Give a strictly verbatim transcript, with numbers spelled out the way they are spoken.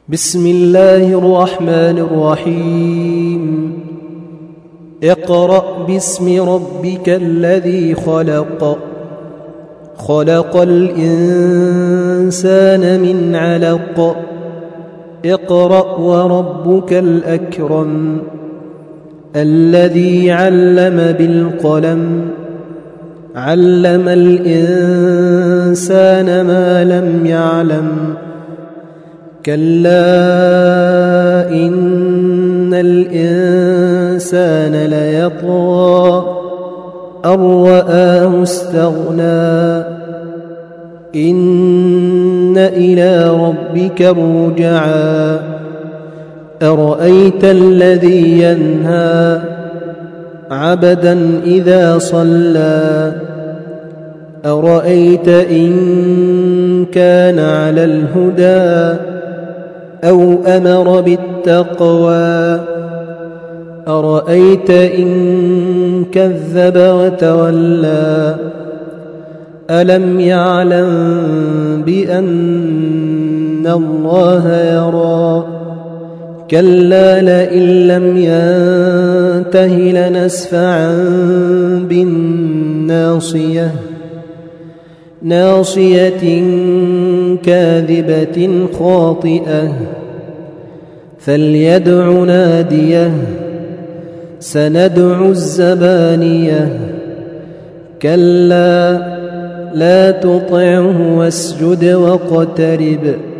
بسم الله الرحمن الرحيم اقرأ باسم ربك الذي خلق خلق الإنسان من علق اقرأ وربك الأكرم الذي علم بالقلم علم الإنسان ما لم يعلم كلا إن الإنسان ليطغى أن رآه استغنى إن إلى ربك الرجعى أرأيت الذي ينهى عبدا إذا صلى أرأيت إن كان على الهدى أو أمر بالتقوى أرأيت إن كذب وتولى ألم يعلم بأن الله يرى كلا لئن لم ينته لنسفعا بالناصية ناصية كاذبة خاطئة فليدع ناديه سندع الزبانية كلا لا تطعه واسجد واقترب